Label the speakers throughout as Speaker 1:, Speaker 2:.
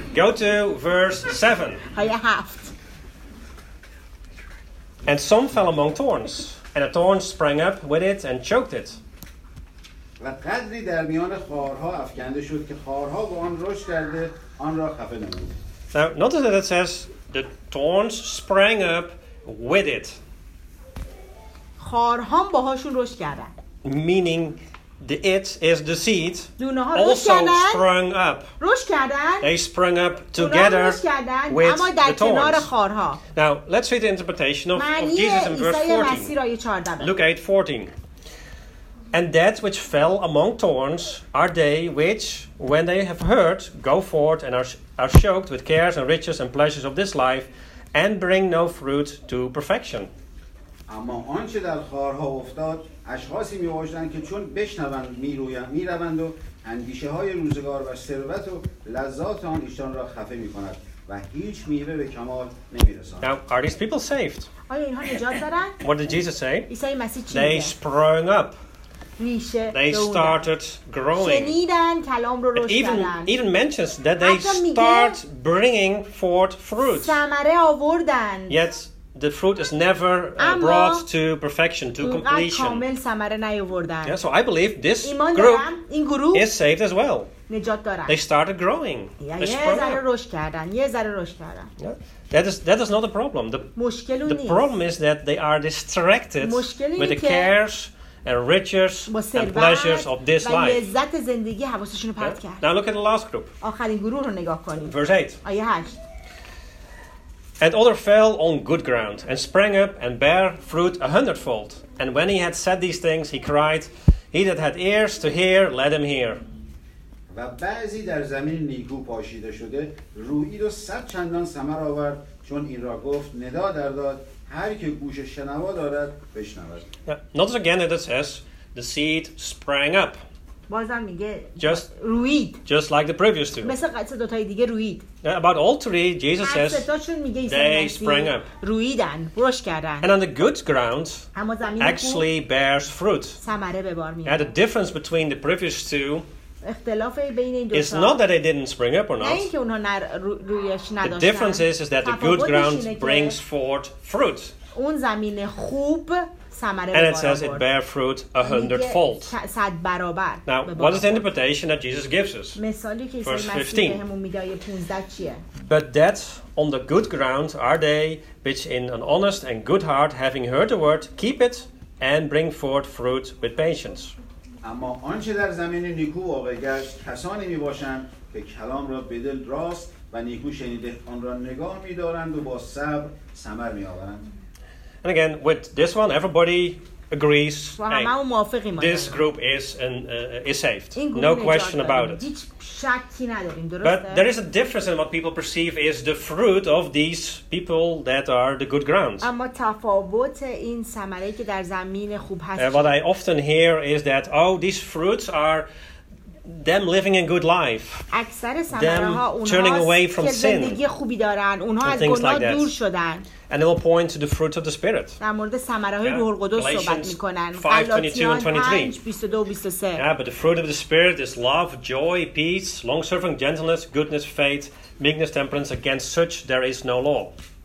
Speaker 1: Go to verse 7.
Speaker 2: آیه 7.
Speaker 1: And some fell among thorns, and the thorns sprang up with it and choked it.
Speaker 3: و قدری در میان خارها افکنده شد که خارها با آن رشد کرده آن را خفه نمود.
Speaker 1: Now, notice that it says the thorns sprang up with it.
Speaker 2: خارها باهاشون رشد کردن.
Speaker 1: Meaning the it is the seed
Speaker 2: دونه ها رشد
Speaker 1: also
Speaker 2: کردن.
Speaker 1: sprung up.
Speaker 2: رشد کردن.
Speaker 1: They sprung up
Speaker 2: دونه
Speaker 1: together
Speaker 2: رشد کردن.
Speaker 1: with
Speaker 2: اما در
Speaker 1: the
Speaker 2: کنار
Speaker 1: thorns.
Speaker 2: خارها.
Speaker 1: Now, let's read the interpretation of
Speaker 2: معنی
Speaker 1: Jesus in verse
Speaker 2: عیسی
Speaker 1: 14.
Speaker 2: مسیح آیه 14.
Speaker 1: Luke 8:14. And that which fell among thorns are they which, when they have heard, go forth and are choked with cares and riches and pleasures of this life, and bring no fruit to perfection.
Speaker 3: اما آنچه در خارها افتاد اشخاصی میباشند که چون بشنوند میروند و اندیشه های روزگار و ثروت و لذات آن ایشان را خفه میکند و هیچ میوه به کمال نمیرساند.
Speaker 1: Now, are these people saved?
Speaker 2: آیا اینها نجات دارن؟
Speaker 1: What did Jesus say?
Speaker 2: عیسی مسیح چی
Speaker 1: They
Speaker 2: میگه؟
Speaker 1: sprung up.
Speaker 2: ریشه
Speaker 1: They
Speaker 2: دووندن.
Speaker 1: started growing.
Speaker 2: شنیدن کلام رو
Speaker 1: It
Speaker 2: رشد کردن.
Speaker 1: even mentions that they
Speaker 2: حتی میگه
Speaker 1: start bringing forth fruit.
Speaker 2: ثمره آوردن.
Speaker 1: Yet the fruit is never
Speaker 2: اما
Speaker 1: brought to perfection, to
Speaker 2: اونقدر
Speaker 1: completion.
Speaker 2: کامل ثمره نیاوردن.
Speaker 1: Yeah, so I believe this
Speaker 2: ایمان
Speaker 1: group
Speaker 2: دارم این گروه
Speaker 1: is saved as well.
Speaker 2: نجات دارن.
Speaker 1: They started growing.
Speaker 2: یه
Speaker 1: They sprung
Speaker 2: ذره
Speaker 1: up.
Speaker 2: رشد کردن. یه ذره رشد کردن.
Speaker 1: Yeah. That is not a problem.
Speaker 2: مشکل اون
Speaker 1: The
Speaker 2: نیست.
Speaker 1: problem is that they are distracted
Speaker 2: مشکل
Speaker 1: with
Speaker 2: اینه
Speaker 1: the
Speaker 2: که
Speaker 1: cares and riches
Speaker 2: با
Speaker 1: and pleasures
Speaker 2: ثروت
Speaker 1: of this
Speaker 2: و
Speaker 1: life.
Speaker 2: لذت زندگی حواسشون رو
Speaker 1: Yeah.
Speaker 2: پرت کرد.
Speaker 1: Now look at the last group.
Speaker 2: آخرین گروه رو نگاه کنیم.
Speaker 1: Verse 8.
Speaker 2: آیه 8.
Speaker 1: And other fell on good ground, and sprang up, and bare fruit 100-fold. And when he had said these things, he cried, He that had ears to hear, let him hear.
Speaker 3: و بعضی در زمین نیکو پاشیده شده رویید و 100 چندان ثمر آورد چون این را گفت ندا در داد هر که گوش شنوا دارد بشنود.
Speaker 1: Yeah. Notice again that it says, the seed sprang up,
Speaker 2: بازم میگه
Speaker 1: just
Speaker 2: رویید.
Speaker 1: just like the previous two.
Speaker 2: مثل قصه دوتای دیگه رویید.
Speaker 1: About all three, Jesus
Speaker 2: هر
Speaker 1: says,
Speaker 2: ستاشون میگه عیسی
Speaker 1: they
Speaker 2: مسیح
Speaker 1: sprang up.
Speaker 2: رویدن، رشد کردن.
Speaker 1: And on the good ground
Speaker 2: اما زمین خوب
Speaker 1: actually bears fruit.
Speaker 2: ثمره به بار
Speaker 1: Yeah,
Speaker 2: میاره.
Speaker 1: the difference between the previous two
Speaker 2: اختلاف بین این دو
Speaker 1: is not that they didn't spring up or
Speaker 2: نه
Speaker 1: not.
Speaker 2: اینکه اونها رویش
Speaker 1: The
Speaker 2: نداشتن.
Speaker 1: difference is that the good
Speaker 2: تفاوتش
Speaker 1: ground
Speaker 2: اینه که
Speaker 1: brings forth fruit.
Speaker 2: اون زمین خوب ثمره
Speaker 1: And
Speaker 2: به
Speaker 1: it
Speaker 2: بار
Speaker 1: says it
Speaker 2: آورد.
Speaker 1: bear fruit
Speaker 2: میگه
Speaker 1: 100-fold.
Speaker 2: 100 برابر
Speaker 1: Now,
Speaker 2: به بار
Speaker 1: what is the
Speaker 2: آورد.
Speaker 1: interpretation that Jesus gives us?
Speaker 2: مثالی که عیسی
Speaker 1: Verse
Speaker 2: مسیح
Speaker 1: 15.
Speaker 2: بهمون میده آیه 15 چیه؟
Speaker 1: But that on the good ground are they which in an honest and good heart, having heard the word, keep it and bring forth fruit with patience.
Speaker 3: اما آنچه در زمین نیکو واقع گشت کسانی میباشند که کلام را به دل راست و نیکو شنیده آن را نگاه می‌دارند و با صبر ثمر می‌آورند.
Speaker 1: And again, with this one, everybody agrees.
Speaker 2: و همه موافقیم.
Speaker 1: This group is saved.
Speaker 2: این گروه
Speaker 1: No
Speaker 2: نجات
Speaker 1: question
Speaker 2: داریم.
Speaker 1: about it.
Speaker 2: هیچ شکی نداریم،
Speaker 1: But there
Speaker 2: درسته؟
Speaker 1: is a difference in what people perceive is the fruit of these people that are the good ground.
Speaker 2: اما تفاوت این ثمره که در زمین خوب هست
Speaker 1: What I often hear is that, oh, these fruits are them living a good life.
Speaker 2: اکثر ثمره ها
Speaker 1: turning away
Speaker 2: اونهاست
Speaker 1: from
Speaker 2: که
Speaker 1: sin.
Speaker 2: زندگی خوبی دارن، اونها
Speaker 1: And
Speaker 2: از
Speaker 1: things
Speaker 2: گناه
Speaker 1: like that.
Speaker 2: دور شدن.
Speaker 1: And they will point to the fruits of the Spirit.
Speaker 2: در مورد ثمره های
Speaker 1: Yeah.
Speaker 2: روح القدس
Speaker 1: Galatians
Speaker 2: صحبت میکنن.
Speaker 1: 5:22 and 23.
Speaker 2: 5 22 23.
Speaker 1: Yeah, but the fruit of the Spirit is love, joy, peace, long-suffering, gentleness, goodness, faith, meekness, temperance. Against such there is no law.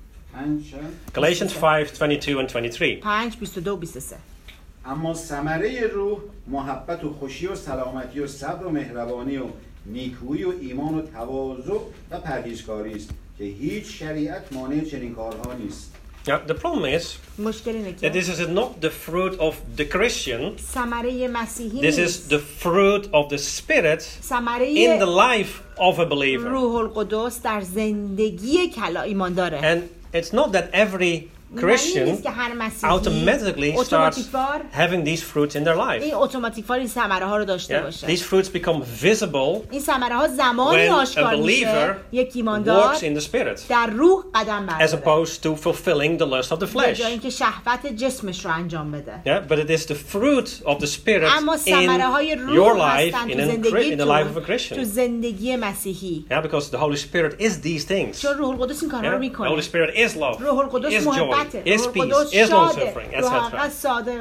Speaker 1: Galatians 5:22 and 23.
Speaker 2: 5 22 23.
Speaker 3: اما ثمره روح محبت و خوشی و سلامتی و صبر و مهربانی و نیکویی و ایمان و تواضع و پرهیزکاری است که هیچ شریعت مانع چنین کارها نیست.
Speaker 1: Yeah, the problem is
Speaker 2: مشکل اینه
Speaker 1: that
Speaker 2: که
Speaker 1: this is not the fruit of the Christian.
Speaker 2: ثمره مسیحی
Speaker 1: This is
Speaker 2: نیست.
Speaker 1: the fruit of the Spirit
Speaker 2: ثمره
Speaker 1: in the life of a believer.
Speaker 2: روح القدس در زندگی ایمانداره.
Speaker 1: And it's not that every Christian automatically starts having these fruits in their life.
Speaker 2: این اتوماتیکوار این ثمره ها رو داشته باشه.
Speaker 1: These fruits become visible
Speaker 2: این ثمره ها زمانی
Speaker 1: when a
Speaker 2: آشکار میشه یک
Speaker 1: believer
Speaker 2: ایماندار
Speaker 1: walks in the Spirit,
Speaker 2: در روح قدم
Speaker 1: as
Speaker 2: برداره
Speaker 1: opposed to fulfilling the lust of the
Speaker 2: به
Speaker 1: flesh.
Speaker 2: جای اینکه شهوت جسمش رو انجام بده.
Speaker 1: Yeah, but it is the fruit of the Spirit
Speaker 2: اما
Speaker 1: in
Speaker 2: ثمره های
Speaker 1: your
Speaker 2: روح
Speaker 1: life,
Speaker 2: هستن
Speaker 1: in
Speaker 2: تو زندگی
Speaker 1: the life of a Christian.
Speaker 2: تو زندگی مسیحی.
Speaker 1: Yeah, because the Holy Spirit is these things.
Speaker 2: چون روح القدس این کارها رو
Speaker 1: The
Speaker 2: میکنه.
Speaker 1: Holy Spirit is love,
Speaker 2: روح القدس
Speaker 1: is joy,
Speaker 2: محبته.
Speaker 1: is
Speaker 2: روح
Speaker 1: peace,
Speaker 2: القدس
Speaker 1: is long
Speaker 2: شاده.
Speaker 1: suffering,
Speaker 2: روح
Speaker 1: etc.
Speaker 2: القدس صادقه.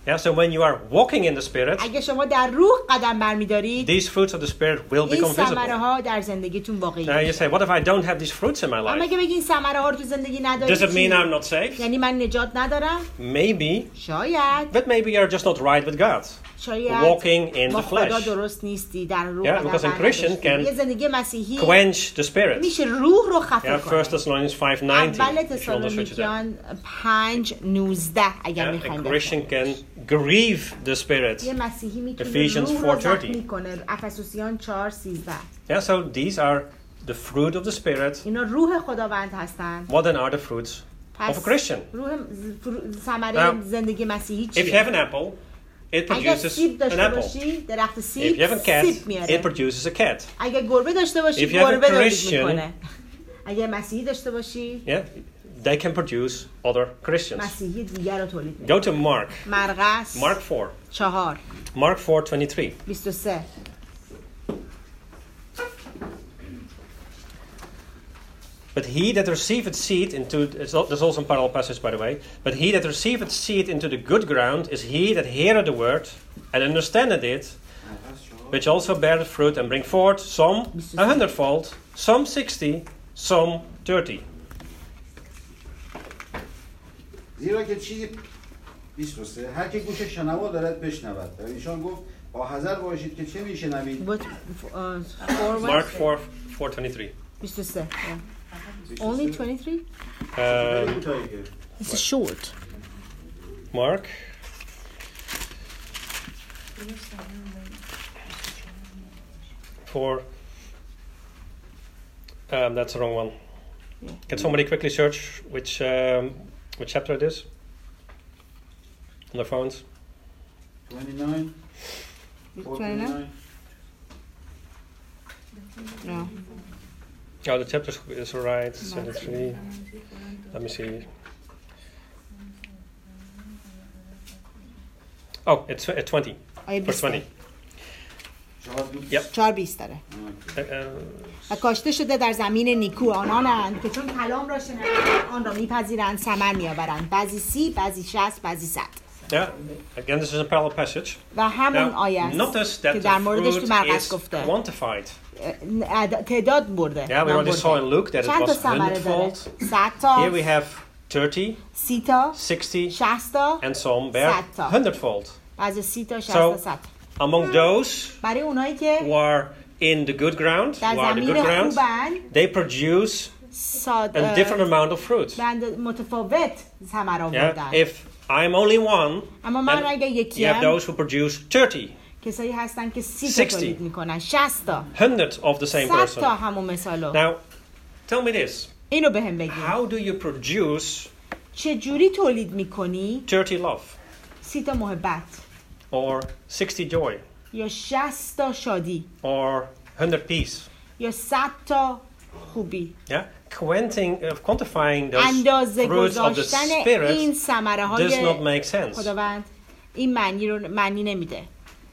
Speaker 1: Yeah, so when you are walking in the Spirit,
Speaker 2: اگه شما در روح قدم برمی‌دارید
Speaker 1: these fruits of the Spirit will
Speaker 2: این
Speaker 1: become visible.
Speaker 2: ثمره‌ها در زندگیتون واقعی
Speaker 1: Now you say, what if I don't have these fruits in my
Speaker 2: اما
Speaker 1: life?
Speaker 2: اگه بگی این ثمره‌ها رو تو زندگی نداری
Speaker 1: Does it mean I'm not saved?
Speaker 2: یعنی من نجات ندارم
Speaker 1: Maybe,
Speaker 2: شاید
Speaker 1: but maybe you're just not right with God.
Speaker 2: شاید
Speaker 1: Walking in
Speaker 2: با
Speaker 1: the
Speaker 2: خدا
Speaker 1: flesh.
Speaker 2: درست نیستی در روح
Speaker 1: Yeah, because a Christian
Speaker 2: نداشتی.
Speaker 1: can
Speaker 2: یه زندگی مسیحی
Speaker 1: Quench the Spirit.
Speaker 2: میشه روح رو
Speaker 1: Yeah,
Speaker 2: خفه
Speaker 1: 1
Speaker 2: کنه
Speaker 1: Thessalonians 5:19.
Speaker 2: اول
Speaker 1: if you want to switch to that.
Speaker 2: تسالونیکیان 5:19 اگر
Speaker 1: Yeah,
Speaker 2: میخوایم
Speaker 1: a Christian can grieve the Spirit.
Speaker 2: یه مسیحی میتونه
Speaker 1: Ephesians
Speaker 2: روح رو
Speaker 1: 4:30.
Speaker 2: زخمی کنه افسوسیان 4:13
Speaker 1: Yeah, so these are the fruit of the Spirit.
Speaker 2: اینا روح خداوند هستن
Speaker 1: What then are the fruits of a Christian?
Speaker 2: روح ثمره
Speaker 1: Now,
Speaker 2: زندگی مسیحی
Speaker 1: If you
Speaker 2: چیه؟
Speaker 1: have an apple, it
Speaker 2: اگر
Speaker 1: produces
Speaker 2: سیب
Speaker 1: an
Speaker 2: داشته
Speaker 1: apple.
Speaker 2: باشی درخت
Speaker 1: If
Speaker 2: سیب
Speaker 1: you have a cat,
Speaker 2: سیب
Speaker 1: it
Speaker 2: میاره
Speaker 1: produces a cat.
Speaker 2: اگر گربه داشته باشی
Speaker 1: If you have a
Speaker 2: گربه تولید
Speaker 1: Christian-
Speaker 2: میکنه اگر مسیحی داشته باشی
Speaker 1: Yeah, they can produce other Christians.
Speaker 2: مسیحی دیگر رو تولید میکنه
Speaker 1: Go to Mark.
Speaker 2: مرقس
Speaker 1: Mark 4.
Speaker 2: 4
Speaker 1: Mark 4:23.
Speaker 2: 23
Speaker 1: But he that receiveth seed into, there's also a parallel passage by the way, but he that receiveth seed into the good ground is he that heareth the word and understandeth it, which also beareth fruit and bring forth some 100-fold, some 60, some 30.
Speaker 3: زیرا که چیزی 23 هر که گوش شنوا دارد بشنود و ایشان گفت با حذر باشید که چه میشنوید
Speaker 1: Mark 4:23.
Speaker 2: 23 Only 23? It's short.
Speaker 1: Mark. That's the wrong one. Can somebody quickly search which chapter it is? On their phones.
Speaker 3: 29
Speaker 2: 29? No.
Speaker 1: Oh, the chapter is right. 73. Let me see. Oh, it's 20. Verse 20. Yep.
Speaker 2: 4:20 داره. و کاشته شده در زمین نیکو آنانند که چون کلام را شنیدند آن را میپذیرند ثمر میآورند بعضی 30 بعضی 60 بعضی 100
Speaker 1: Yeah, again this is a parallel passage.
Speaker 2: و همون
Speaker 1: Now,
Speaker 2: آیه است
Speaker 1: notice that
Speaker 2: که در موردش تو
Speaker 1: the fruit
Speaker 2: مرقس
Speaker 1: is
Speaker 2: گفته
Speaker 1: quantified.
Speaker 2: تعداد برده.
Speaker 1: Yeah, we already saw in Luke that it
Speaker 2: چند تا
Speaker 1: was
Speaker 2: ثمره داره؟
Speaker 1: 100-fold.
Speaker 2: 100 تا
Speaker 1: Here we have 30,
Speaker 2: 30 تا
Speaker 1: 60,
Speaker 2: 60 تا
Speaker 1: and some bear
Speaker 2: 100 تا.
Speaker 1: 100-fold.
Speaker 2: بعضی 30 تا 60
Speaker 1: So,
Speaker 2: تا 100
Speaker 1: among those
Speaker 2: برای اونایی که
Speaker 1: who are in the good ground,
Speaker 2: در
Speaker 1: who are the
Speaker 2: زمین
Speaker 1: good ground,
Speaker 2: خوبن
Speaker 1: they produce a different amount of fruit.
Speaker 2: متفاوت ثمره
Speaker 1: Yeah,
Speaker 2: آوردن
Speaker 1: if I'm only one,
Speaker 2: اما من اگه
Speaker 1: you have
Speaker 2: یکیم
Speaker 1: those who produce 30,
Speaker 2: کسایی هستن که 30 تا
Speaker 1: 60.
Speaker 2: تولید میکنن 60 تا
Speaker 1: 100 of the same
Speaker 2: 100
Speaker 1: person.
Speaker 2: تا همون مثالو
Speaker 1: Now, tell me this.
Speaker 2: اینو به هم بگیم
Speaker 1: How do you produce
Speaker 2: چجوری تولید میکنی
Speaker 1: 30 love
Speaker 2: 30 تا محبت
Speaker 1: or 60 joy
Speaker 2: یا 60 تا شادی
Speaker 1: or 100 peace?
Speaker 2: یا 100 تا خوبی
Speaker 1: Yeah, quantifying those
Speaker 2: اندازه
Speaker 1: fruits of the
Speaker 2: گذاشتن این
Speaker 1: Spirit
Speaker 2: ثمره
Speaker 1: does not
Speaker 2: های
Speaker 1: make sense.
Speaker 2: خداوند این معنی نمیده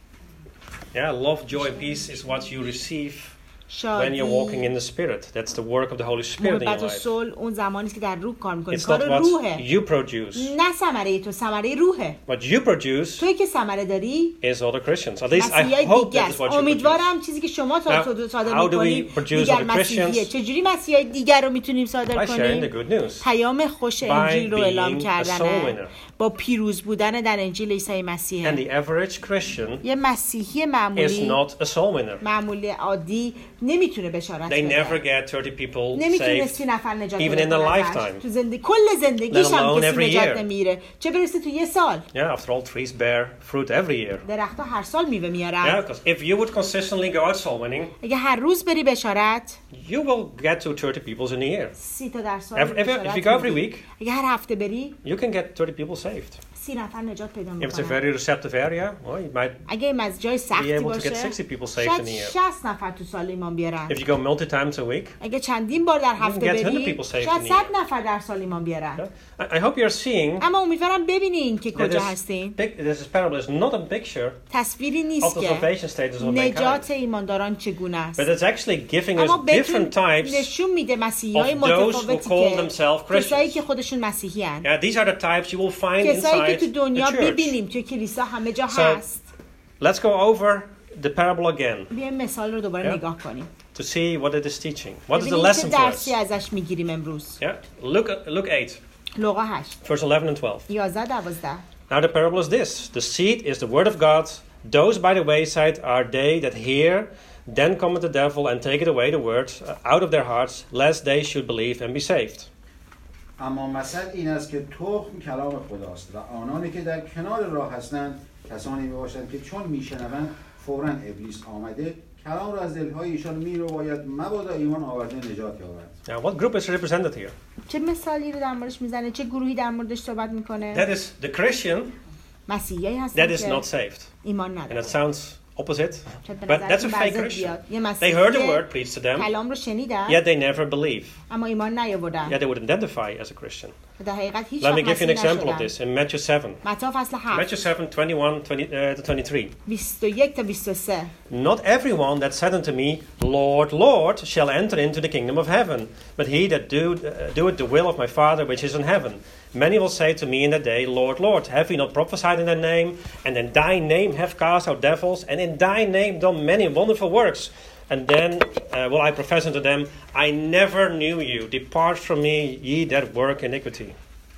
Speaker 1: Yeah, love, joy, and peace is what you receive when you're walking
Speaker 2: شادی
Speaker 1: in the Spirit. That's the work of the Holy Spirit in your
Speaker 2: محبت و
Speaker 1: life.
Speaker 2: صلح اون زمانی است که در روح کار میکنی
Speaker 1: It's not
Speaker 2: کار
Speaker 1: what
Speaker 2: روحه
Speaker 1: you produce.
Speaker 2: نه ثمره تو ثمره روحه
Speaker 1: What you produce
Speaker 2: توی که ثمره داری
Speaker 1: is other Christians. At least I
Speaker 2: مسیحی
Speaker 1: hope
Speaker 2: دیگه
Speaker 1: that is
Speaker 2: است
Speaker 1: what you produce.
Speaker 2: امیدوارم چیزی که شما
Speaker 1: Now,
Speaker 2: صادر
Speaker 1: how do we
Speaker 2: میکنید
Speaker 1: produce
Speaker 2: دیگر
Speaker 1: other
Speaker 2: مسیحیه
Speaker 1: Christians?
Speaker 2: چجوری مسیحی دیگر رو میتونیم صادر
Speaker 1: By sharing the
Speaker 2: کنیم
Speaker 1: good news.
Speaker 2: پیام خوش
Speaker 1: By
Speaker 2: انجیل رو اعلام
Speaker 1: being a soul
Speaker 2: کردن
Speaker 1: winner.
Speaker 2: با پیروز بودن در انجیل عیسی
Speaker 1: And
Speaker 2: مسیح
Speaker 1: the average Christian
Speaker 2: یه مسیحی
Speaker 1: is
Speaker 2: معمولی
Speaker 1: not a soul winner.
Speaker 2: معمولی عادی نمیتونه بشارت
Speaker 1: They never
Speaker 2: بده
Speaker 1: get 30 people
Speaker 2: نمیتونه
Speaker 1: saved.
Speaker 2: 30 نفر نجات
Speaker 1: even
Speaker 2: بده
Speaker 1: in their
Speaker 2: ازش.
Speaker 1: lifetime.
Speaker 2: تو کل زندگیش
Speaker 1: Let
Speaker 2: هم
Speaker 1: alone
Speaker 2: کسی
Speaker 1: every
Speaker 2: نجات
Speaker 1: year.
Speaker 2: نمیره چه برسه تو یه سال
Speaker 1: Yeah, after all, trees bear fruit every year.
Speaker 2: درختها هر سال میوه
Speaker 1: Yeah,
Speaker 2: میارن
Speaker 1: because if you would consistently go out soul winning,
Speaker 2: اگه هر روز بری بشارت
Speaker 1: you will get to 30 peoples in a year.
Speaker 2: 30 تا در سال
Speaker 1: If you go every
Speaker 2: میدی.
Speaker 1: week,
Speaker 2: اگه هر هفته بری
Speaker 1: you can get 30 people saved.
Speaker 2: 30 نفر نجات پیدا
Speaker 1: If it's a
Speaker 2: میکنن
Speaker 1: very receptive area, well, you might
Speaker 2: اگه از جای
Speaker 1: be
Speaker 2: سختی
Speaker 1: able to
Speaker 2: باشه
Speaker 1: get 60 people saved
Speaker 2: شاید
Speaker 1: in a year.
Speaker 2: 60 نفر تو سال ایمان بیارن
Speaker 1: If you go multi times a week,
Speaker 2: اگه چندین بار در هفته
Speaker 1: get 100
Speaker 2: بری
Speaker 1: people saved
Speaker 2: شاید
Speaker 1: in a
Speaker 2: 100
Speaker 1: year.
Speaker 2: نفر در سال ایمان بیارن
Speaker 1: yeah? I hope you're seeing
Speaker 2: اما امیدوارم ببینین که
Speaker 1: that
Speaker 2: کجا
Speaker 1: this,
Speaker 2: هستین
Speaker 1: this parable is not a picture
Speaker 2: تصویری
Speaker 1: of
Speaker 2: نیست
Speaker 1: the
Speaker 2: که
Speaker 1: salvation status of
Speaker 2: نجات
Speaker 1: mankind,
Speaker 2: ایمانداران چگونه است
Speaker 1: but it's actually giving us
Speaker 2: اما
Speaker 1: different
Speaker 2: بهتون
Speaker 1: types
Speaker 2: نشون میده مسیحی‌های
Speaker 1: of those who
Speaker 2: متفاوتی
Speaker 1: call
Speaker 2: که
Speaker 1: themselves
Speaker 2: کسایی
Speaker 1: Christians.
Speaker 2: که خودشون مسیحی هستند
Speaker 1: Yeah, these are the types you will find
Speaker 2: کسایی که تو
Speaker 1: the
Speaker 2: دنیا
Speaker 1: church.
Speaker 2: ببینیم توی کلیسا همه جا
Speaker 1: So-
Speaker 2: هست.
Speaker 1: Let's go over the parable again
Speaker 2: بیایم مثال رو دوباره
Speaker 1: Yeah.
Speaker 2: نگاه کنیم.
Speaker 1: to see what it is teaching. What is the
Speaker 2: ببینیم چه
Speaker 1: lesson for us?
Speaker 2: درسی ازش میگیریم امروز.
Speaker 1: Yeah. Luke 8,
Speaker 2: لوقا 8
Speaker 1: verse 11 and 12.
Speaker 2: 11-12.
Speaker 1: Now the parable is this. The seed is the word of God. Those by the wayside are they that hear. Then cometh the devil and taketh away the word out of their hearts, lest they should believe and be saved.
Speaker 3: اما مثل این است که تخم کلام خداست و آنانی که در کنار راه هستند کسانی میباشند که چون میشنوند فوراً ابلیس آمده کلام را از دلهای ایشان میرباید مبادا ایمان آورده نجات یابند.
Speaker 1: Now what group is represented here?
Speaker 2: چه مثالی رو در موردش میزنه؟ چه گروهی در موردش صحبت میکنه؟
Speaker 1: That is the Christian
Speaker 2: مسیحیایی هستن
Speaker 1: that is
Speaker 2: که
Speaker 1: not saved.
Speaker 2: ایمان
Speaker 1: And
Speaker 2: نداره.
Speaker 1: it sounds opposite,
Speaker 2: شاید به
Speaker 1: but that's a
Speaker 2: نظرتون
Speaker 1: fake
Speaker 2: وضع
Speaker 1: Christian.
Speaker 2: بیاد. یه
Speaker 1: They heard the
Speaker 2: مسیحی
Speaker 1: word preached to them,
Speaker 2: کلام رو شنیدن
Speaker 1: yet they never believe.
Speaker 2: اما ایمان نیاوردن.
Speaker 1: Yet they would identify as a Christian.
Speaker 2: در حقیقت هیچ
Speaker 1: Let me
Speaker 2: وقت
Speaker 1: give you an
Speaker 2: مسیحی
Speaker 1: example of
Speaker 2: نشدن.
Speaker 1: this in Matthew 7.
Speaker 2: متی فصل 7
Speaker 1: Matthew 7, 21 to 23.
Speaker 2: 21 تا 23.
Speaker 1: Not everyone that said unto me, Lord, Lord, shall enter into the kingdom of heaven, but he that doeth the will of my Father which is in heaven. Many will say to me in that day, Lord, Lord, have we not prophesied in thy name, and in thy name have cast out devils, and in thy name done many wonderful works? And then will I profess unto them, I never knew you. Depart from me, ye that work iniquity.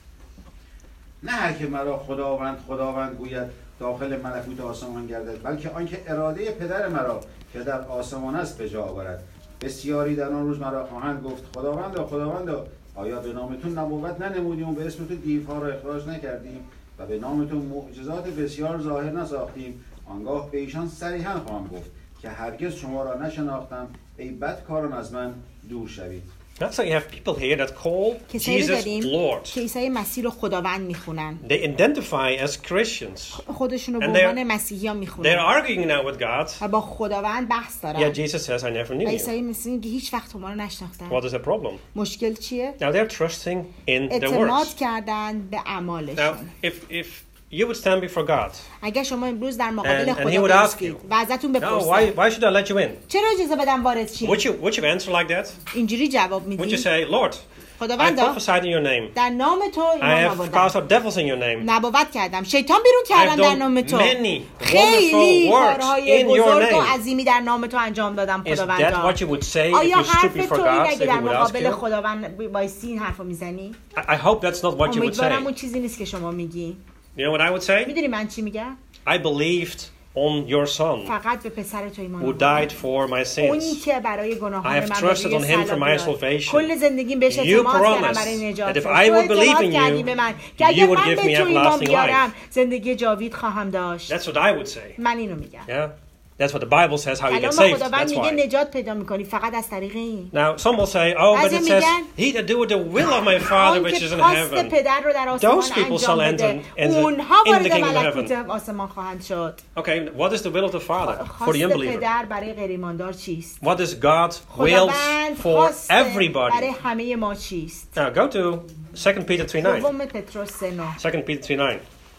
Speaker 3: نه هر که مرا خداوند گوید داخل ملکوت آسمان گردد، بلکه آنکه اراده پدر مرا که در آسمان است به جا آورد. بسیاری در آن روز مرا خواهند گفت خداوندا آیا به نام تو نبوت ننمودیم و به اسم تو دیوها را اخراج نکردیم و به نام تو معجزات بسیار ظاهر نساختیم؟ آنگاه به ایشان صریحا خواهم گفت که هرگز شما را نشناختم، ای بدکاران از من دور شوید.
Speaker 1: So you have people here that call
Speaker 2: کسایی رو
Speaker 1: Jesus
Speaker 2: داریم
Speaker 1: Lord.
Speaker 2: که عیسی مسیح رو خداوند میخونن.
Speaker 1: They identify as Christians.
Speaker 2: خودشون رو به
Speaker 1: And
Speaker 2: عنوان مسیحیان
Speaker 1: They're
Speaker 2: میخونن
Speaker 1: arguing now with God.
Speaker 2: و با خداوند بحث
Speaker 1: Yet
Speaker 2: دارن.
Speaker 1: Jesus says, I never
Speaker 2: و
Speaker 1: knew you.
Speaker 2: عیسی مسیح میگه هیچ وقت ما رو نشناختن.
Speaker 1: What is the problem?
Speaker 2: مشکل چیه؟
Speaker 1: Now they're trusting in their
Speaker 2: اعتماد
Speaker 1: words.
Speaker 2: کردن به
Speaker 1: Now,
Speaker 2: اعمالشون.
Speaker 1: if you would stand before God,
Speaker 2: اگر شما امروز در مقابل
Speaker 1: and he
Speaker 2: خدا
Speaker 1: would ask
Speaker 2: بایستید
Speaker 1: you,
Speaker 2: و ازتون
Speaker 1: no,
Speaker 2: بپرسه
Speaker 1: why should I let you in?
Speaker 2: چرا اجازه بدم وارد شی؟
Speaker 1: Would you answer like that?
Speaker 2: اینجوری جواب
Speaker 1: Would you
Speaker 2: میدی
Speaker 1: say, Lord, I
Speaker 2: خداوندا
Speaker 1: prophesied in your name.
Speaker 2: در نام تو
Speaker 1: I
Speaker 2: ایمان
Speaker 1: have
Speaker 2: آوردم،
Speaker 1: cast out devils in your name.
Speaker 2: نبوت کردم، شیطان بیرون
Speaker 1: I've
Speaker 2: کردم در
Speaker 1: done
Speaker 2: نام تو،
Speaker 1: many
Speaker 2: خیلی
Speaker 1: wonderful works
Speaker 2: کارهای
Speaker 1: in your
Speaker 2: بزرگ و
Speaker 1: name.
Speaker 2: عظیمی در نام تو انجام دادم
Speaker 1: Is that
Speaker 2: خداوندا.
Speaker 1: what you would say if
Speaker 2: آیا
Speaker 1: you stood
Speaker 2: حرف
Speaker 1: before
Speaker 2: تو
Speaker 1: God,
Speaker 2: این
Speaker 1: if
Speaker 2: اگه
Speaker 1: he
Speaker 2: در
Speaker 1: would ask
Speaker 2: مقابل
Speaker 1: you?
Speaker 2: خداوند وایسی این حرفو میزنی؟
Speaker 1: I hope that's not what you would
Speaker 2: امیدوارم
Speaker 1: say.
Speaker 2: اون چیزی نیست که شما میگی.
Speaker 1: You know what I would say?
Speaker 2: میدونی من چی میگم؟
Speaker 1: I believed on your son
Speaker 2: فقط به پسر تو ایمان
Speaker 1: who
Speaker 2: آوردم.
Speaker 1: died for my
Speaker 2: اونی
Speaker 1: sins.
Speaker 2: که برای
Speaker 1: I
Speaker 2: گناهان
Speaker 1: have
Speaker 2: من
Speaker 1: trusted on him for my
Speaker 2: صلاح داد.
Speaker 1: salvation.
Speaker 2: کل زندگیم بهش
Speaker 1: You
Speaker 2: اعتماد کردم
Speaker 1: promised
Speaker 2: برای نجات.
Speaker 1: that if
Speaker 2: تو
Speaker 1: I would believe
Speaker 2: اعتماد
Speaker 1: in
Speaker 2: کردی
Speaker 1: you,
Speaker 2: به من که اگر
Speaker 1: you would
Speaker 2: من
Speaker 1: give
Speaker 2: به
Speaker 1: me
Speaker 2: تو ایمان
Speaker 1: everlasting
Speaker 2: بیارم
Speaker 1: life.
Speaker 2: زندگی جاوید خواهم داشت.
Speaker 1: That's what I would say.
Speaker 2: من اینو میگم.
Speaker 1: Yeah, that's what the Bible says how you get
Speaker 2: کلام
Speaker 1: saved.
Speaker 2: خداوند
Speaker 1: That's
Speaker 2: میگه
Speaker 1: why.
Speaker 2: نجات پیدا میکنی فقط از طریق این.
Speaker 1: Now some will say, oh, but
Speaker 2: بعضی
Speaker 1: it says,
Speaker 2: میگن
Speaker 1: he that doeth the will of my Father
Speaker 2: آن
Speaker 1: which
Speaker 2: که
Speaker 1: is in
Speaker 2: خواست
Speaker 1: heaven.
Speaker 2: پدر رو در آسمان
Speaker 1: Those people shall
Speaker 2: انجام
Speaker 1: enter
Speaker 2: بده
Speaker 1: in
Speaker 2: اونها
Speaker 1: the
Speaker 2: وارد
Speaker 1: kingdom of
Speaker 2: ملکوت
Speaker 1: heaven.
Speaker 2: آسمان خواهند شد.
Speaker 1: Okay, what is the will of the Father for the
Speaker 2: خواست
Speaker 1: unbeliever?
Speaker 2: پدر برای غیر ایماندار چیست؟
Speaker 1: What is God's wills
Speaker 2: خداوند
Speaker 1: for
Speaker 2: خواست برای
Speaker 1: everybody?
Speaker 2: همه ما چیست؟
Speaker 1: Now go to 2 Peter 3:9.
Speaker 2: دوم پتروس 3:9.
Speaker 1: 2 Peter 3:9.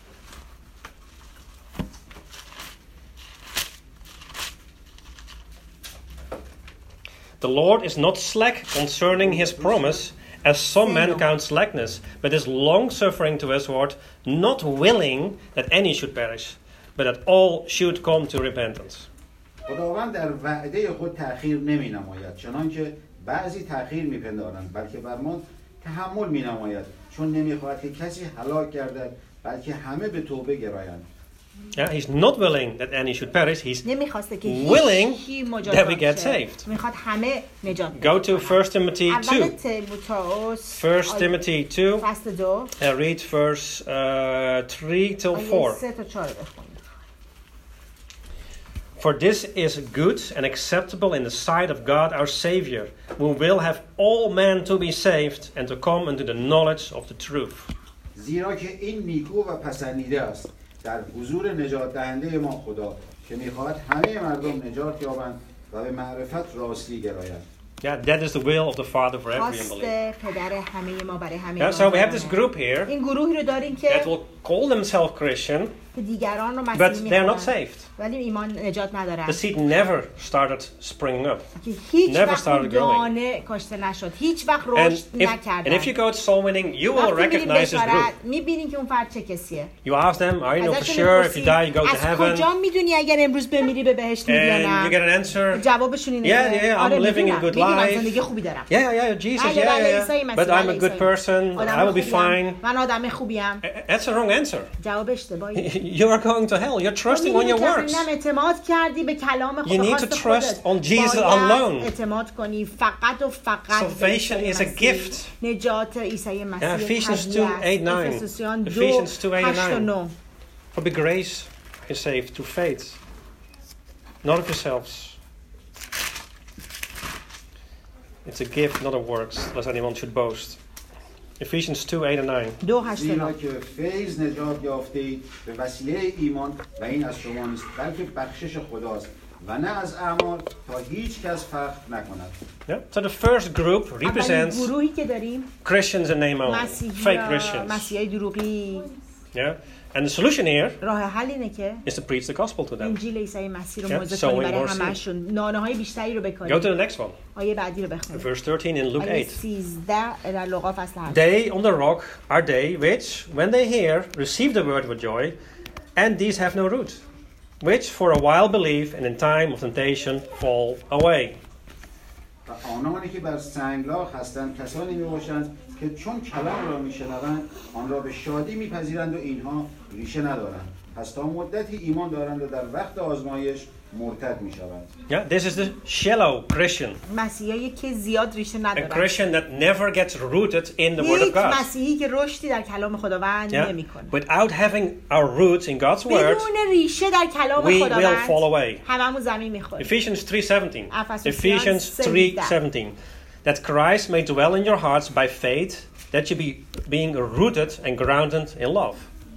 Speaker 1: The Lord is not slack concerning his promise, as some men count slackness, but is long-suffering to usward, not willing that any should perish, but that all should come to repentance.
Speaker 3: خداوند در وعده خود تأخیر نمی نماید، چنانکه بعضی تأخیر می پندارند، بلکه بر ما تحمل می نماید، چون نمی خواهد که کسی هلاک گردد، بلکه همه به توبه گرایند.
Speaker 1: Yeah, he's not willing that any should perish. He's
Speaker 2: نمیخواسته که
Speaker 1: willing
Speaker 2: هیچی
Speaker 1: that we
Speaker 2: مجازات
Speaker 1: get
Speaker 2: شه.
Speaker 1: saved.
Speaker 2: میخواد همه نجات
Speaker 1: Go to 1 Timothy
Speaker 2: اول
Speaker 1: 2.
Speaker 2: تیموتائوس
Speaker 1: 1 Timothy 2.
Speaker 2: فصل 2
Speaker 1: Read verse 3 till 4.
Speaker 2: 3 تا 4 بخونید.
Speaker 1: For this is good and acceptable in the sight of God our Savior, who will have all men to be saved and to come into the knowledge of the truth.
Speaker 3: زیرا که این نیکو و پسندیده است در حضور نجات دهنده ما خدا که میخواهد همه مردم نجات یابند و به معرفت راستی گرایند.
Speaker 1: Yeah, that is the will of the Father for every
Speaker 2: خواست
Speaker 1: unbeliever.
Speaker 2: پدر همه ما برای همه
Speaker 1: Yeah, so we have this group here
Speaker 2: این گروهی رو داریم که
Speaker 1: that will call themselves Christian,
Speaker 2: که دیگران رو
Speaker 1: but
Speaker 2: مسیحی
Speaker 1: they're not
Speaker 2: می‌خوانند
Speaker 1: saved.
Speaker 2: ولی ایمان نجات
Speaker 1: The
Speaker 2: ندارند.
Speaker 1: seed never started springing up.
Speaker 2: که هیچ
Speaker 1: never
Speaker 2: وقت
Speaker 1: started growing.
Speaker 2: دانه کاشته نشد، هیچ وقت
Speaker 1: And
Speaker 2: رشد
Speaker 1: if you
Speaker 2: نکردند.
Speaker 1: go to soul winning, you will
Speaker 2: وقتی میریم
Speaker 1: recognize this group.
Speaker 2: بشارت میبینیم که اون فرد چه کسیه.
Speaker 1: You ask them, are you know for
Speaker 2: ازشون
Speaker 1: sure if you
Speaker 2: می‌پرسیم،
Speaker 1: die you go to
Speaker 2: از
Speaker 1: heaven?
Speaker 2: کجا میدونی اگر امروز بمیری به بهشت میری یا
Speaker 1: And you
Speaker 2: نه؟
Speaker 1: get an answer.
Speaker 2: جوابشون اینه
Speaker 1: Yeah,
Speaker 2: که
Speaker 1: I'm
Speaker 2: آره
Speaker 1: living a
Speaker 2: میدونم
Speaker 1: good
Speaker 2: میدونم
Speaker 1: life.
Speaker 2: زندگی خوبی دارم.
Speaker 1: Yeah, Jesus,
Speaker 2: بله، بله، عیسی
Speaker 1: yeah.
Speaker 2: مسیح،
Speaker 1: But I'm
Speaker 2: بله،
Speaker 1: a good
Speaker 2: عیسی.
Speaker 1: person. I
Speaker 2: آدم
Speaker 1: will be
Speaker 2: خوبیم.
Speaker 1: fine.
Speaker 2: من آدم خوبیم.
Speaker 1: That's the wrong answer.
Speaker 2: جواب اشتباهی.
Speaker 1: You are going to hell. You're trusting on your works.
Speaker 2: اعتماد کردی به کلام
Speaker 1: You need to
Speaker 2: خودت.
Speaker 1: trust on Jesus
Speaker 2: باید
Speaker 1: alone.
Speaker 2: اعتماد کنی فقط و فقط به
Speaker 1: Salvation
Speaker 2: عیسی
Speaker 1: is a
Speaker 2: مسیح.
Speaker 1: gift.
Speaker 2: نجات عیسی مسیح
Speaker 1: Ephesians
Speaker 2: هدیه است.
Speaker 1: 2:8-9.
Speaker 2: افسوسیان
Speaker 1: Ephesians
Speaker 2: 2:8-9.
Speaker 1: For by grace you're saved through faith, not of yourselves. It's a gift, not of works, lest anyone should boast. Ephesians 2:8-9.
Speaker 2: 2:8-9.
Speaker 3: زیرا که فیض نجات یافتید به وسیله ایمان و این از شما نیست بلکه بخشش خداست و نه از اعمال تا هیچ کس فخر نکند.
Speaker 1: Yeah. So the first group represents
Speaker 2: اولین گروهی که داریم
Speaker 1: Christians in name only, fake Christians.
Speaker 2: مسیحای دروغی.
Speaker 1: Yeah. And the solution here
Speaker 2: راه حل اینه که
Speaker 1: is to preach the gospel to them.
Speaker 2: انجیل عیسی مسیح رو
Speaker 1: Yeah,
Speaker 2: موعظه کنیم
Speaker 1: sowing
Speaker 2: برای
Speaker 1: more seed.
Speaker 2: همه‌شون. نانه‌های بیشتری رو
Speaker 1: Go
Speaker 2: بکاریم.
Speaker 1: to the next one.
Speaker 2: آیه بعدی رو بخونیم.
Speaker 1: Verse 13 in Luke
Speaker 2: آیه
Speaker 1: 8.
Speaker 2: 13 در لوقا فصل 8.
Speaker 1: They on the rock are they which, when they hear, receive the word with joy, and these have no root, which for a while believe, and in time of temptation fall away.
Speaker 3: و آنانی که بر سنگلاخ هستند کسانی میباشند که چون کلام را میشنوند آن را به شادی میپذیرند و اینها ریشه ندارند پس تا مدتی ایمان دارند و در وقت آزمایش مرتد میشوند.
Speaker 1: Yeah, this is the shallow Christian,
Speaker 2: مسیحایی که زیاد ریشه
Speaker 1: a
Speaker 2: ندارن.
Speaker 1: Christian that never gets rooted in the word of
Speaker 2: یک
Speaker 1: God.
Speaker 2: مسیحی که رشدی در کلام خداوند
Speaker 1: Yeah,
Speaker 2: نمیکنه.
Speaker 1: without having our roots in God's word,
Speaker 2: بدون ریشه در کلام
Speaker 1: we will fall
Speaker 2: خداوند
Speaker 1: away.
Speaker 2: هممون زمین میخوریم.
Speaker 1: Ephesians 3:17.
Speaker 2: Ephesus
Speaker 1: Ephesians 3:17. That Christ may dwell in your hearts by faith, that you be being rooted and grounded in love.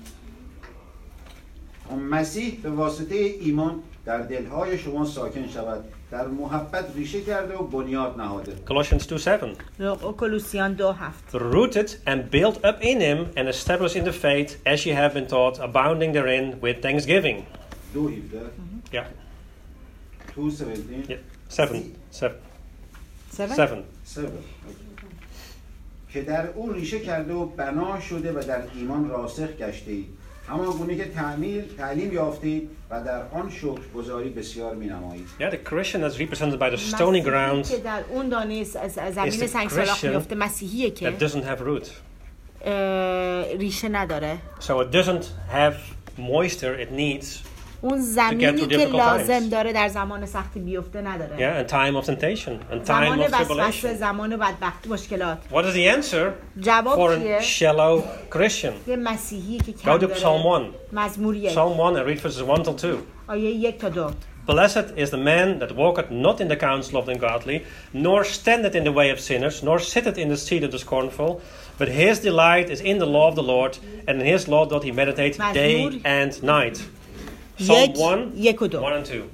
Speaker 3: مسیح به واسطه ایمان در دلهای شما ساکن شود در محبت ریشه کرده و بنیاد نهاده.
Speaker 1: Colossians 2:7.
Speaker 2: کولوسیان 2:7.
Speaker 1: Rooted and built up in him and established in the faith as ye have been taught, abounding therein with thanksgiving.
Speaker 3: 2:17.
Speaker 1: Yeah.
Speaker 3: 2:17.
Speaker 1: Yeah. 7.
Speaker 3: 7. که در او ریشه کرده و بنا شده و در ایمان راسخ گشته اید همان گونه که تعلیم یافتید و در آن شکرگزاری بسیار می‌نمایید.
Speaker 1: Yeah, the Christian that's represented by the stony ground
Speaker 2: که در اون دانه زمین سنگسالاخ میفته مسیحیه که
Speaker 1: that doesn't have root.
Speaker 2: ریشه نداره.
Speaker 1: So it doesn't have moisture it needs.
Speaker 2: اون زمینی
Speaker 1: through
Speaker 2: که
Speaker 1: difficult
Speaker 2: لازم
Speaker 1: times.
Speaker 2: داره در زمان سختی بیفته نداره.
Speaker 1: Yeah, and time of temptation and time
Speaker 2: زمان
Speaker 1: of
Speaker 2: وسوسه،
Speaker 1: tribulation.
Speaker 2: زمان بدبختی، مشکلات.
Speaker 1: What is the answer for
Speaker 2: جواب
Speaker 1: a
Speaker 2: چیه؟
Speaker 1: shallow Christian?
Speaker 2: یه مسیحی که کم
Speaker 1: Go to Psalm
Speaker 2: داره.
Speaker 1: 1.
Speaker 2: مزمور 1
Speaker 1: Psalm 1 and read verses 1 till 2.
Speaker 2: آیه 1 تا 2.
Speaker 1: Blessed is the man that walketh not in the counsel of the ungodly, nor standeth in the way of sinners, nor sitteth in the seat of the scornful, but his delight is in the law of the Lord, and in his law doth he meditate day and night. Psalm 1, 1 and 2.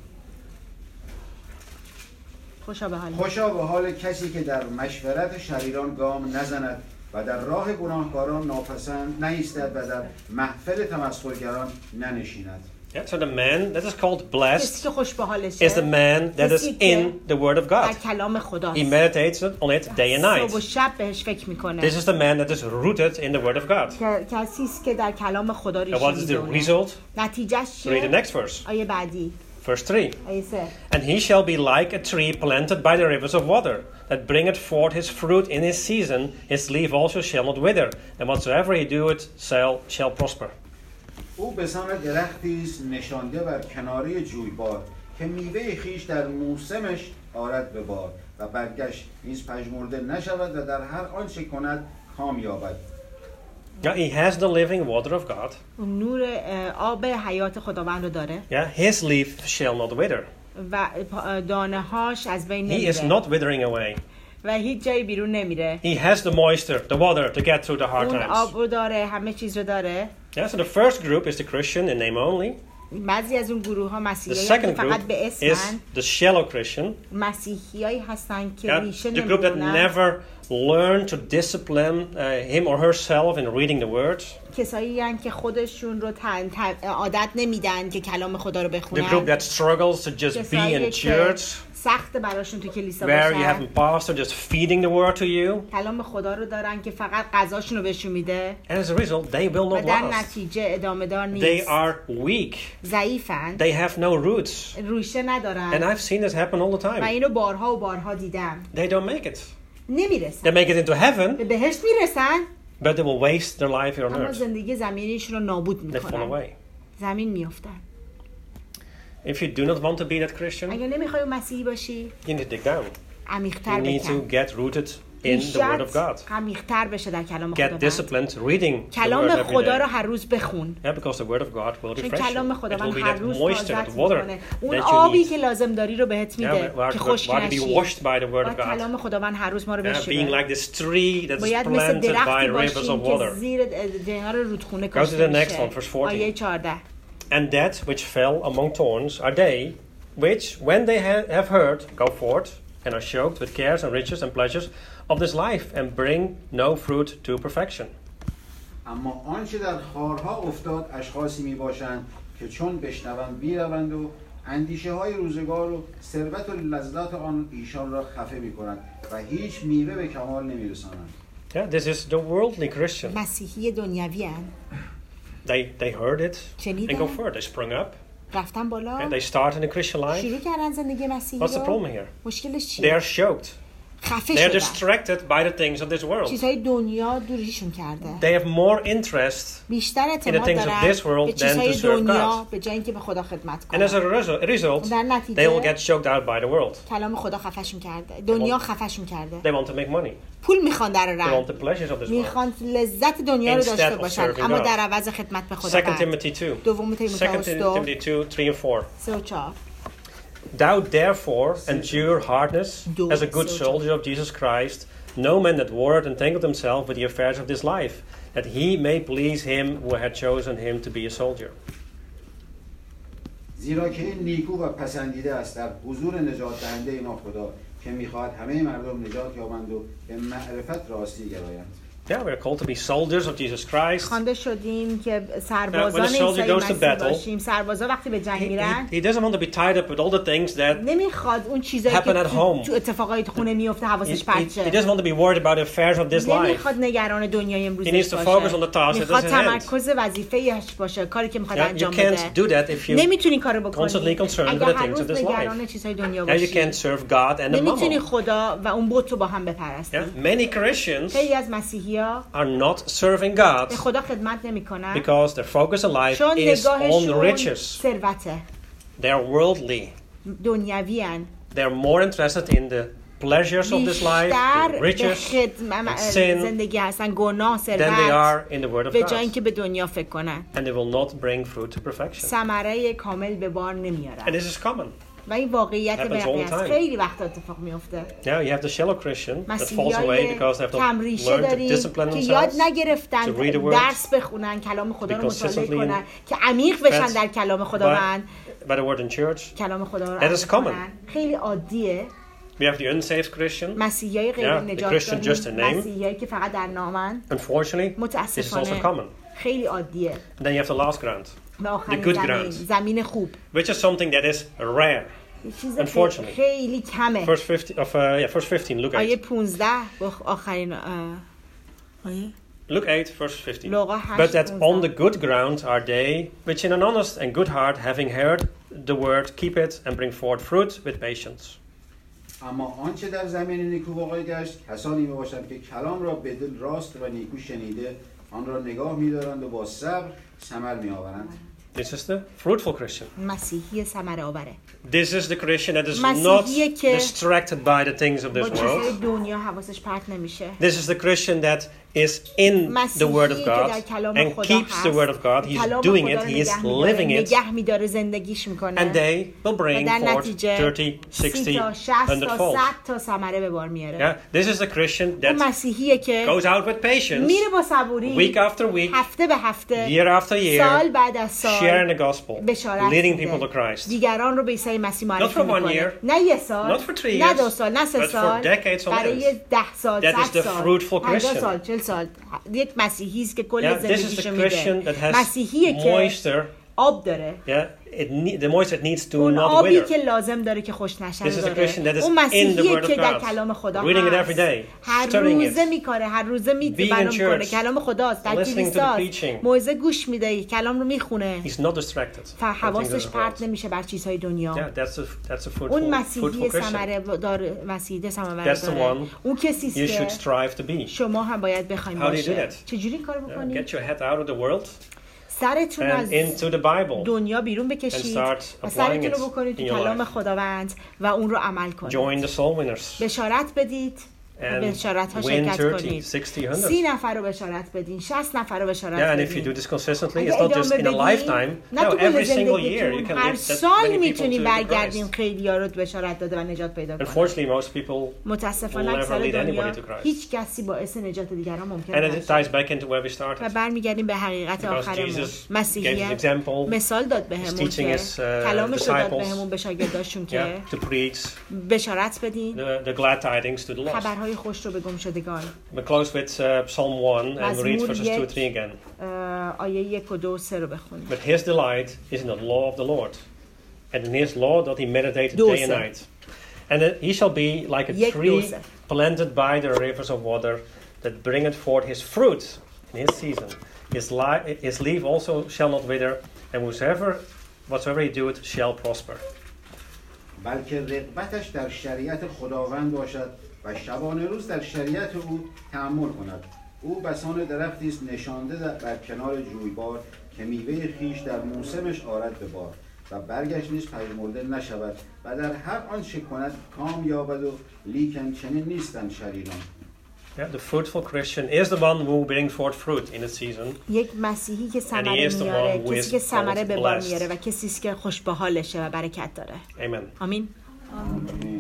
Speaker 3: خوشا به حال کسی که در مشورت شریران گام نزند و در راه گناهکاران ناپسند نایستد و در محفل تمسخرگران ننشیند.
Speaker 1: Yeah, so the man that is called blessed
Speaker 2: کسی که خوش به حالشه
Speaker 1: is the man that is in the word of
Speaker 2: در
Speaker 1: God.
Speaker 2: کلام خداست.
Speaker 1: He meditates on it day and night.
Speaker 2: صبح و شب بهش فکر میکنه.
Speaker 1: This is the man that is rooted in the word of God.
Speaker 2: کسی است که در کلام خدا
Speaker 1: And
Speaker 2: ریشه
Speaker 1: what is the
Speaker 2: می‌دونه.
Speaker 1: result?
Speaker 2: نتیجهش
Speaker 1: Read the
Speaker 2: چیه؟
Speaker 1: next verse.
Speaker 2: آیه بعدی.
Speaker 1: Verse 3.
Speaker 2: آیه 3.
Speaker 1: And he shall be like a tree planted by the rivers of water, that bringeth forth his fruit in his season, his leaf also shall not wither, and whatsoever he doeth shall prosper.
Speaker 3: او به سان درختی است نشانده بر کناره جویبار که میوه خیش در موسمش آرد به بار و برگشت نیز پژمرده نشود و در هر آنچه کند کام یابد.
Speaker 1: Yeah, he has the living water of God.
Speaker 2: نور آب حیات خداوند رو داره.
Speaker 1: Yeah, his leaf shall not wither.
Speaker 2: و دانه هاش از بین
Speaker 1: He is
Speaker 2: نمیره.
Speaker 1: not withering away.
Speaker 2: و hit جایی بیرون نمیره.
Speaker 1: He has the moisture, the water to get through the hard
Speaker 2: اون
Speaker 1: times.
Speaker 2: آب رو داره، همه چیز رو داره.
Speaker 1: Yeah, so the first group is the Christian in name only.
Speaker 2: بعضی از اون گروه ها
Speaker 1: The
Speaker 2: مسیحی
Speaker 1: second
Speaker 2: فقط
Speaker 1: group
Speaker 2: به
Speaker 1: is
Speaker 2: اسمن،
Speaker 1: the shallow Christian.
Speaker 2: مسیحیایی هستن که
Speaker 1: Yeah,
Speaker 2: ریشه
Speaker 1: the group that
Speaker 2: نمیدونن،
Speaker 1: never learned to discipline him or herself in reading the word.
Speaker 2: کسایی هستن که خودشون رو عادت نمیدن که کلام خدا رو
Speaker 1: The group
Speaker 2: بخونن،
Speaker 1: that struggles to just be
Speaker 2: کسایی
Speaker 1: in
Speaker 2: که
Speaker 1: church
Speaker 2: سخت براشون تو کلیسا
Speaker 1: where you have
Speaker 2: باشن،
Speaker 1: a pastor just feeding the word to you.
Speaker 2: کلام خدا رو دارن که فقط غذاشون رو بهشون میده
Speaker 1: And as a result, they will
Speaker 2: و
Speaker 1: not
Speaker 2: در
Speaker 1: last.
Speaker 2: نتیجه ادامه دار
Speaker 1: They
Speaker 2: نیست،
Speaker 1: are weak.
Speaker 2: ضعیفن،
Speaker 1: They have no roots.
Speaker 2: ریشه
Speaker 1: And
Speaker 2: ندارن
Speaker 1: I've seen this happen all the
Speaker 2: و
Speaker 1: time.
Speaker 2: اینو بارها و بارها دیدم.
Speaker 1: They don't make it.
Speaker 2: نمیرسن،
Speaker 1: They make it into heaven,
Speaker 2: به بهشت میرسن
Speaker 1: but they will waste their life here on
Speaker 2: اما
Speaker 1: earth.
Speaker 2: زندگی زمینیشون رو نابود
Speaker 1: They fall
Speaker 2: میکنن،
Speaker 1: away.
Speaker 2: زمین میافتن.
Speaker 1: If you do not want to be that Christian,
Speaker 2: اگه نمیخوای مسیحی باشی
Speaker 1: you need to dig down.
Speaker 2: عمیق‌تر
Speaker 1: You need to
Speaker 2: بکن،
Speaker 1: get rooted in the Word of God.
Speaker 2: عمیق‌تر بشه در کلام خدا.
Speaker 1: Get disciplined reading the
Speaker 2: کلام
Speaker 1: Word every
Speaker 2: خدا رو
Speaker 1: day.
Speaker 2: هر روز بخون،
Speaker 1: Yeah, because the Word of God will
Speaker 2: چون
Speaker 1: refresh you.
Speaker 2: کلام
Speaker 1: It will
Speaker 2: خداوند
Speaker 1: be
Speaker 2: هر
Speaker 1: that
Speaker 2: روز
Speaker 1: moisture,
Speaker 2: تازه‌ت
Speaker 1: that water
Speaker 2: میکنه. اون
Speaker 1: that you
Speaker 2: آبی
Speaker 1: need.
Speaker 2: که لازم داری رو بهت میده
Speaker 1: Yeah,
Speaker 2: که
Speaker 1: we
Speaker 2: خشک
Speaker 1: want to be
Speaker 2: نشی.
Speaker 1: washed by the Word of
Speaker 2: باید
Speaker 1: God.
Speaker 2: کلام خداوند هر روز ما رو
Speaker 1: Yeah, being
Speaker 2: بشوره.
Speaker 1: like this tree that's
Speaker 2: باید مثل
Speaker 1: planted by
Speaker 2: درختی
Speaker 1: rivers of
Speaker 2: باشیم که
Speaker 1: water.
Speaker 2: زیر کنار رودخونه
Speaker 1: Go to
Speaker 2: کاشته
Speaker 1: the next one, verse
Speaker 2: میشه.
Speaker 1: 14.
Speaker 2: آیه 14.
Speaker 1: And that which fell among thorns are they, which, when they have heard, go forth, and are choked with cares and riches and pleasures of this life, and bring no fruit to perfection.
Speaker 3: اما آنچه در خارها افتاد اشخاصی می باشند که چون بشنوند بیروند و اندیشه های روزگار و ثروت و لذات آن ایشان را خفه می کنند و هیچ میوه به کمال نمی رسانند.
Speaker 1: Yeah, this is the worldly Christian.
Speaker 2: مسیحی دنیوی هن.
Speaker 1: They heard it
Speaker 2: شنیدن؟
Speaker 1: and go forth. They sprung up
Speaker 2: رفتن بالا،
Speaker 1: and they start in the Christian life.
Speaker 2: شروع کردن زندگی مسیحی
Speaker 1: What's the
Speaker 2: رو.
Speaker 1: problem here?
Speaker 2: مشکلش
Speaker 1: They
Speaker 2: چیه؟
Speaker 1: are choked.
Speaker 2: خفه
Speaker 1: They are
Speaker 2: شدن،
Speaker 1: distracted by the things of this world.
Speaker 2: چیزهای دنیا دوریشون کرده،
Speaker 1: They have more interest,
Speaker 2: بیشتر اعتماد
Speaker 1: things of
Speaker 2: دارن
Speaker 1: this world
Speaker 2: به
Speaker 1: than
Speaker 2: چیزهای
Speaker 1: to serve
Speaker 2: دنیا
Speaker 1: God.
Speaker 2: به جای اینکه به خدا خدمت
Speaker 1: and as
Speaker 2: کنن.
Speaker 1: a result,
Speaker 2: در
Speaker 1: they will
Speaker 2: نتیجه
Speaker 1: get choked out by the world.
Speaker 2: کلام خدا خفشون کرده، دنیا خفشون کرده.
Speaker 1: They want to make money.
Speaker 2: پول میخوان در
Speaker 1: They want
Speaker 2: رن،
Speaker 1: the pleasures of this world.
Speaker 2: میخوان لذت دنیا رو
Speaker 1: Instead
Speaker 2: داشته
Speaker 1: of
Speaker 2: باشن،
Speaker 1: serving
Speaker 2: اما
Speaker 1: God.
Speaker 2: در عوض خدمت به
Speaker 1: 2
Speaker 2: خدا.
Speaker 1: Timothy 2.
Speaker 2: دوم
Speaker 1: 2
Speaker 2: تیموتائوس 2
Speaker 1: Timothy 2, 3 and 4.
Speaker 2: 3 و 4.
Speaker 1: Thou therefore endure hardness as a good soldier of Jesus Christ, no man that warreth entangled himself with the affairs of this life, that he may please him who had chosen him to be a soldier.
Speaker 3: زیرا که این نیکو و پسندیده است در حضور نجات دهنده ما خدا که میخواهد همه مردم نجات یابند و به معرفت راستی گرایند.
Speaker 1: Yeah, we are called to be soldiers of Jesus Christ.
Speaker 2: خوانده شدیم که
Speaker 1: When
Speaker 2: سربازان
Speaker 1: a soldier
Speaker 2: عیسی
Speaker 1: goes to
Speaker 2: مسیح
Speaker 1: battle,
Speaker 2: باشیم. سربازا وقتی به جنگ میرن
Speaker 1: He doesn't want to be tied up with all the things that
Speaker 2: نمیخواد اون چیزایی
Speaker 1: happen
Speaker 2: که
Speaker 1: at home.
Speaker 2: تو اتفاقای تو خونه میفته حواسش پرت
Speaker 1: he
Speaker 2: شه.
Speaker 1: doesn't want to be worried about the affairs of this life.
Speaker 2: نمیخواد نگران دنیای
Speaker 1: He needs
Speaker 2: امروزش
Speaker 1: to focus on the
Speaker 2: باشه.
Speaker 1: task that
Speaker 2: میخواد
Speaker 1: is at hand.
Speaker 2: تمرکز وظیفه‌اش باشه، کاری که میخواد
Speaker 1: Yeah, you
Speaker 2: انجام
Speaker 1: can't
Speaker 2: بده.
Speaker 1: do that if you
Speaker 2: نمیتونی کارو
Speaker 1: constantly
Speaker 2: بکنی
Speaker 1: concerned with
Speaker 2: اگر
Speaker 1: the
Speaker 2: هر
Speaker 1: things of
Speaker 2: روز
Speaker 1: this
Speaker 2: نگران
Speaker 1: life.
Speaker 2: چیزهای دنیا
Speaker 1: And you
Speaker 2: باشی.
Speaker 1: can't serve God and the
Speaker 2: نمیتونی
Speaker 1: mammon.
Speaker 2: خدا و اون بت رو با هم بپرستی.
Speaker 1: Yeah? Many Christians
Speaker 2: خیلی از مسیحی‌ها
Speaker 1: are not serving God
Speaker 2: به خدا خدمت نمیکنن
Speaker 1: because their focus in life
Speaker 2: چون
Speaker 1: is on
Speaker 2: نگاهشون
Speaker 1: riches.
Speaker 2: ثروته،
Speaker 1: They are worldly.
Speaker 2: دنیوی هن.
Speaker 1: They are more interested in the pleasures of this life,
Speaker 2: بیشتر
Speaker 1: the
Speaker 2: به
Speaker 1: riches, and sin
Speaker 2: زندگی هستن، گناه،
Speaker 1: than they
Speaker 2: ثروت،
Speaker 1: are in the Word of
Speaker 2: به جای
Speaker 1: God.
Speaker 2: اینکه به دنیا فکر کنن.
Speaker 1: And they will not bring fruit to perfection.
Speaker 2: ثمره کامل به بار
Speaker 1: And
Speaker 2: نمیارن
Speaker 1: this is common.
Speaker 2: و این واقعیت
Speaker 1: Happens all the
Speaker 2: واقعی است.
Speaker 1: time.
Speaker 2: خیلی وقت اتفاق میفته.
Speaker 1: Yeah, you have the shallow Christian that falls away
Speaker 2: مسیحیای
Speaker 1: because they have
Speaker 2: کم
Speaker 1: not
Speaker 2: ریشه
Speaker 1: learned to
Speaker 2: داریم
Speaker 1: discipline
Speaker 2: که یاد
Speaker 1: themselves.
Speaker 2: نگرفتن
Speaker 1: to read the word,
Speaker 2: درس بخونن، کلام خدا رو
Speaker 1: be
Speaker 2: مطالعه
Speaker 1: consistently
Speaker 2: کنن که عمیق بشن
Speaker 1: fed
Speaker 2: در کلام خداوند،
Speaker 1: by the word in church.
Speaker 2: کلام خدا رو
Speaker 1: That is
Speaker 2: عمیق
Speaker 1: common.
Speaker 2: کنن. خیلی عادیه.
Speaker 1: We have the unsaved Christian.
Speaker 2: مسیحیای غیر
Speaker 1: Yeah, the
Speaker 2: نجات
Speaker 1: Christian just a name.
Speaker 2: مسیحیایی که فقط در نامن،
Speaker 1: Unfortunately, this is also
Speaker 2: متاسفانه
Speaker 1: common.
Speaker 2: خیلی عادیه.
Speaker 1: And then you have the last ground,
Speaker 2: به آخرین
Speaker 1: The good
Speaker 2: زمین،
Speaker 1: ground.
Speaker 2: زمین خوب،
Speaker 1: which is something that is rare.
Speaker 2: یه چیز
Speaker 1: Unfortunately.
Speaker 2: خیلی کمه.
Speaker 1: Verse 15, look
Speaker 2: آیه
Speaker 1: 8.
Speaker 2: 15 آخرین آیه
Speaker 1: Look 8, verse 15.
Speaker 2: لوقا
Speaker 1: But
Speaker 2: 8
Speaker 1: that on the good ground are they, which in an honest and good heart, having heard the word, keep it and bring forth fruit with patience.
Speaker 3: اما آنچه در زمین نیکو واقع گشت کسانی میباشند که کلام را به دل راست و نیکو شنیده آن را نگاه می‌دارند و با صبر ثمر می‌آورند.
Speaker 1: This is the fruitful Christian.
Speaker 2: مسیحی ثمره آوره.
Speaker 1: This is the Christian that is not
Speaker 2: مسیحیه که
Speaker 1: distracted by the things of
Speaker 2: با
Speaker 1: this
Speaker 2: چیزهای
Speaker 1: world.
Speaker 2: دنیا حواسش پرت نمیشه.
Speaker 1: This is the Christian that is in the Word of God and keeps the Word of God. He's doing it. He is living it. And they will bring forth 30, 60, 100 fold. Yeah, this is the Christian that goes out with patience, week after week, year after year, sharing the gospel, leading people to Christ. Not for 1 year, not for 3 years, but for decades on end. That is the fruitful Christian.
Speaker 2: یک مسیحی است که کل زندگیشو میده.
Speaker 1: This is the Christian that has
Speaker 2: مسیحیه که
Speaker 1: moisture.
Speaker 2: آب داره.
Speaker 1: The moisture it needs to
Speaker 2: اون
Speaker 1: not
Speaker 2: آبی
Speaker 1: wither.
Speaker 2: که لازم داره که خوش نشه
Speaker 1: داره.
Speaker 2: اون مسیحیه که در کلام خدا هست. هر روزه میکاره، هر روزه برنامه میکنه. کلام خداست. در کلیساست. موعظه گوش میده، کلام رو میخونه. حواسش پرت نمیشه بر چیزهای دنیا. اون مسیحی ثمره داره، مسیحی ثمره داره. اون کسی است که شما هم باید بخواید باشه. چجوری این کارو بکنید؟ سرتون از دنیا بیرون بکشید و سرتون رو بکنید تو کلام خداوند و اون رو عمل کنید. بشارت بدید و بشارت ها شرکت کنید. 30 نفر رو بشارت بدین، 60 نفر رو بشارت بدین.
Speaker 1: And if you do this consistently, it's not just in a lifetime. No, every single year you can
Speaker 2: live that many people to Christ. خیلی ها رو بشارت داده و نجات پیدا کنید.
Speaker 1: Unfortunately, most people
Speaker 2: متاسفانه اکثر دنیا هیچ کسی باعث نجات دیگران ممکن
Speaker 1: نشه. And it ties back into where we started.
Speaker 2: و برمیگردیم به حقیقت آخرمون. مسیحیت مثال داد بهمون که کلامش رو داد بهمون به شاگرداشون که بشارت بدین.
Speaker 1: The glad tidings to the lost.
Speaker 2: خبرهای خوش رو به گمشدگان.
Speaker 1: We close with Psalm 1 and we read verses 2 and 3 again.
Speaker 2: آیه 1 و 2 و 3 رو بخونیم.
Speaker 1: But his delight is in the law of the Lord, and in his law doth he meditate day and night. And he shall be like a tree planted by the rivers of water that bringeth forth his fruit in his season. His leaf also shall not wither, and whatsoever he doeth shall prosper.
Speaker 3: بلکه رغبتش در شریعت خداوند باشد و شبانه روز در شریعت او تأمل کند. او بسان درختی است نشانده بر کنار جویبار که میوه خیش در موسمش آرد به بار و برگش نیز پژمرده نشود و در هر آنچه کند کام یابد و لیکن چنین نیستند شریران.
Speaker 1: The fruitful Christian is the one who brings forth fruit in a season.
Speaker 2: یک مسیحی که ثمره میاره، کسی که ثمره به بار میاره و کسی است که خوش به حالشه و برکت داره.
Speaker 1: Amen.
Speaker 2: آمین.